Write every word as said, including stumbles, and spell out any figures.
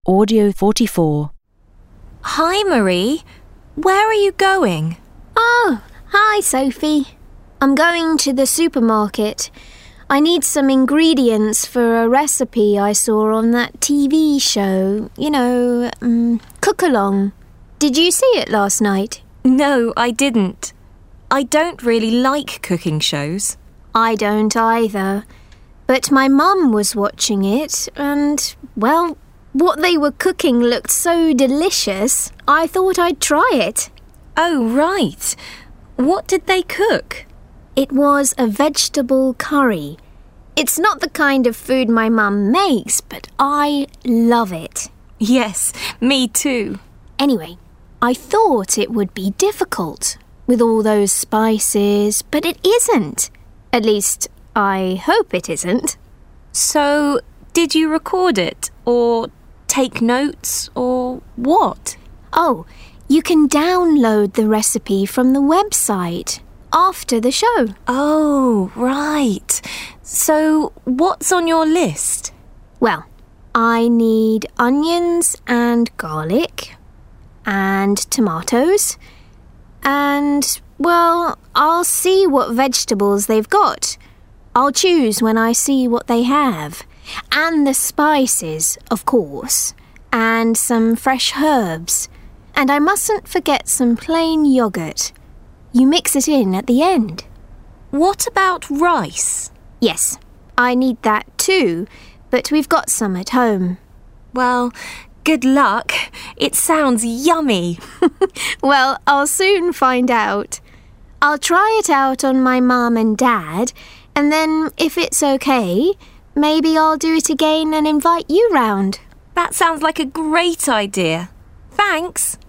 Audio forty-four. Hi, Marie. Where are you going? Oh, hi, Sophie. I'm going to the supermarket. I need some ingredients for a recipe I saw on that T V show. You know, um, Cook-Along. Did you see it last night? No, I didn't. I don't really like cooking shows. I don't either. But my mum was watching it and, well, what they were cooking looked so delicious, I thought I'd try it. Oh, right. What did they cook? It was a vegetable curry. It's not the kind of food my mum makes, but I love it. Yes, me too. Anyway, I thought it would be difficult with all those spices, but it isn't. At least, I hope it isn't. So, did you record it, or take notes, or what? Oh, you can download the recipe from the website after the show. Oh, right. So, what's on your list? Well, I need onions and garlic and tomatoes and, well, I'll see what vegetables they've got. I'll choose when I see what they have. And the spices, of course, and some fresh herbs. And I mustn't forget some plain yogurt. You mix it in at the end. What about rice? Yes, I need that too, but we've got some at home. Well, good luck. It sounds yummy. Well, I'll soon find out. I'll try it out on my mum and dad, and then if it's okay, maybe I'll do it again and invite you round. That sounds like a great idea. Thanks.